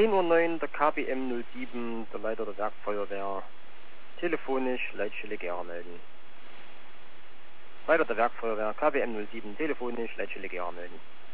10:09 Uhr, der KBM 07, der Leiter der Werkfeuerwehr. Telefonisch Leitstelle Gera melden. Leiter der Werkfeuerwehr, KBM 07, telefonisch Leitstelle Gera melden.